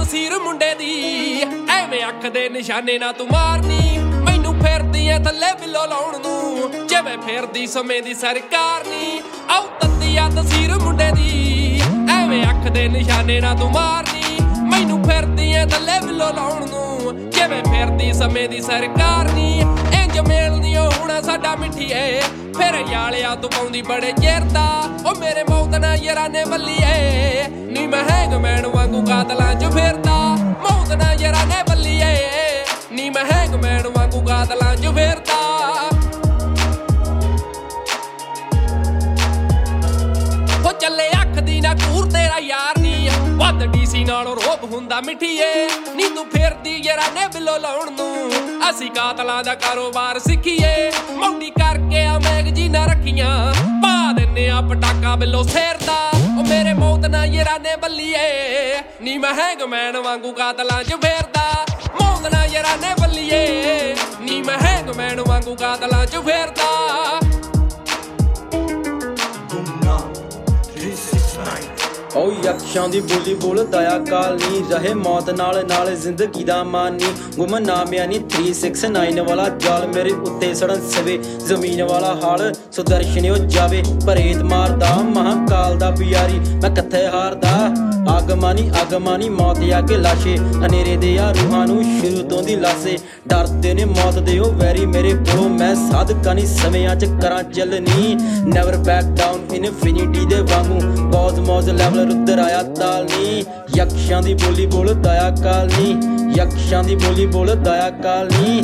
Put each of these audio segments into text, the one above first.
ਤਸਵੀਰ ਮੁੰਡੇ ਦੀ ਐਵੇਂ ਅੱਖ ਦੇ ਨਿਸ਼ਾਨੇ ਨਾ ਤੂੰ ਮਾਰਨੀ ਮੈਨੂੰ ਫਿਰਦੀ ਐ ਥੱਲੇ ਬਿੱਲੋ ਲਾਉਣ ਨੂੰ ਜਿਵੇਂ ਫਿਰਦੀ ਸਮੇਂ ਦੀ ਸਰਕਾਰ ਨੀ ਆਉ ਤੱਤੀ ਆ ਤਸਵੀਰ ਮੁੰਡੇ ਦੀ ਐਵੇਂ ਅੱਖ ਦੇ ਨਿਸ਼ਾਨੇ ਨਾ ਤੂੰ ਮਾਰਨੀ ਮੈਨੂੰ ਫਿਰਦੀ ਐ ਥੱਲੇ ਬਿੱਲੋ ਲਾਉਣ ਨੂੰ ਜਿਵੇਂ ਫਿਰਦੀ ਸਮੇਂ ਦੀ ਸਰਕਾਰ ਨੀ ਇੰਜ ਮੇਲਦੀ ਹੁਣ ਸਾਡਾ ਮਿੱਠੀਏ ਫਿਰ ਯਾਲਿਆ ਤੂੰ ਪਾਉਂਦੀ ਬੜੇ ਚਿਰਦਾ ਉਹ ਮੇਰੇ ਮੌਤ ਨਾ ਯਾਰਾਨੇ ਬੱਲੀਏ ਨੀ ਮੈਂ ਹੈਂਗਮੈਨ ਵਾਂਗੂ ਕਾਤਲਾਂ 'ਚ ਫਿਰਦਾ ਮੌਤ ਨਾ ਯਾਰਾਨੇ ਬੱਲੀਏ ਨੀ ਮੈਂ ਹੈਂਗਮੈਨ ਵਾਂਗੂ ਕਾਤਲਾਂ 'ਚ ਫਿਰਦਾ ਉਹ ਚੱਲੇ ਅੱਖ ਦੀ ਨਾ ਕੂਰ ਤੇਰਾ ਯਾਰ ਨੀ ਵੱਧ ਡੀਸੀ ਨਾਲੋਂ ਰੋਬ ਹੁੰਦਾ ਮਿੱਠੀਏ ਨੀ ਤੂੰ ਫਿਰਦੀ ਯਾਰਾਨੇ ਬਿੱਲੋ ਲਾਉਣ ਨੂੰ ਅਸੀਂ ਕਾਤਲਾਂ ਦਾ ਕਾਰੋਬਾਰ ਸਿੱਖੀਏ ਮੌਂਡੀ ਕਰਕੇ ਆ ਮੈਗਜ਼ੀਨਾਂ ਰੱਖੀਆਂ ਪਾ ਦਿੰਨੇ ਆ ਪਟਾਕਾ ਬਿੱਲੋ ਸਿਰ ਦਾ ਉਹ ਮੇਰੇ ਮੌਤ ਨਾ ਯਾਰਾਨੇ ਬੱਲੀਏ ਨੀ ਮੈਂ ਹੈਂਗਮੈਨ ਵਾਂਗੂ ਕਾਤਲਾਂ 'ਚ ਫਿਰਦਾ ਮੌਤ ਨਾ ਯਾਰਾਨੇ ਬੱਲੀਏ ਨੀ ਮੈਂ ਹੈਂਗਮੈਨ ਵਾਂਗੂ ਕਾਤਲਾਂ 'ਚ ਫਿਰਦਾ ਓ ਯਕਸ਼ਾਂ ਦੀ ਬੋਲੀ ਬੋਲਦਾ ਆ ਕਾਲ ਨੀ ਰਹੇ ਮੌਤ ਨਾਲ ਨਾਲ ਜ਼ਿੰਦਗੀ ਦਾ ਮਾਨ ਨੀ ਗੁਮਨਾਮਿਆਂ ਨੀ 369 ਵਾਲਾ ਜਾਲ ਮੇਰੇ ਉੱਤੇ ਸੜਨ ਸਵੇ ਜ਼ਮੀਨ ਵਾਲਾ ਹਾਲ ਸੁਦਰਸ਼ਨਿਓ ਜਾਵੇ ਭਰੇਤ ਮਾਰਦਾ ਮਹਾਕਾਲ ਦਾ ਪਿਆਰੀ ਮੈਂ ਕਿੱਥੇ ਹਾਰਦਾ ਆਗਮਾਨੀ ਮੌਤ ਆ ਕੇ ਲਾਸ਼ੇ ਹਨੇਰੇ ਦੇ ਆ ਰੂਹਾਂ ਨੂੰ ਸ਼ੁਰੂ ਤੋਂ ਦੀ ਲਾਸੇ ਡਰਦੇ ਨੇ ਮੌਤ ਦੇ ਉਹ ਵੈਰੀ ਮੇਰੇ ਕੋਲੋਂ ਮੈਂ ਸਾਧਕਾਂ ਨੀ ਸਮਿਆਂ 'ਚ ਕਰਾਂ ਚੱਲਣੀ ਨੈਵਰ ਬੈਕ ਡਾਊਨ ਇਨਫਿਨਿਟੀ ਦੇ ਵਾਂਗੂ ਮੌਜ ਲੈਵਲ ਰੁੱਦਰ ਆਇਆ ਤਾਲ ਨੀ ਯਕਸ਼ਾਂ ਦੀ ਬੋਲੀ ਬੋਲਦਾ ਆ ਕਾਲ ਨੀ ਯਕਸ਼ਾਂ ਦੀ ਬੋਲੀ ਬੋਲਦਾ ਆ ਕਾਲ ਨੀ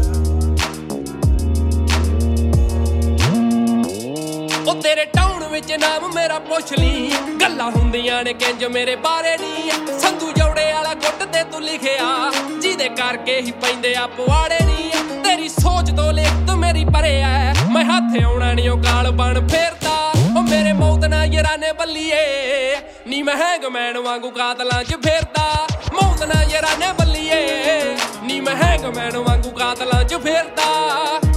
ਉਹ ਤੇਰੇ ਟਾਊਨ ਵਿੱਚ ਨਾਮ ਮੇਰਾ ਪੁੱਛ ਲਈ ਗੱਲਾਂ ਹੁੰਦੀਆਂ ਨੇ ਕਿੰਜ ਮੇਰੇ ਬਾਰੇ ਨੀ ਸੰਧੂ ਜੋੜੇ ਵਾਲਾ ਗੁੱਟ ਤੇ ਤੂੰ ਲਿਖਿਆ ਜਿਹਦੇ ਕਰਕੇ ਹੀ ਪੈਂਦੇ ਆ ਪਵਾੜੇ ਨੀ ਤੇਰੀ ਸੋਚ ਤੋਂ ਲਿਖਤ ਮੇਰੀ ਪਰੇ ਐ ਮੈਂ ਹੱਥ ਆਉਣਾ ਨੀ ਉਹ ਕਾਲ ਬਣ ਫੇਰਦਾ ਉਹ ਮੇਰੇ ਮੌਤ ਨਾ ਯਾਰਾਨੇ ਬੱਲੀਏ ਨੀ ਮੈਂ ਹੈਂਗਮੈਨ ਵਾਂਗੂ ਕਾਤਲਾਂ 'ਚ ਫਿਰਦਾ ਮੌਤ ਨਾ ਯਾਰਾਨੇ ਬੱਲੀਏ ਨੀ ਮੈਂ ਹੈਂਗਮੈਨ ਵਾਂਗੂ ਕਾਤਲਾਂ 'ਚ ਫਿਰਦਾ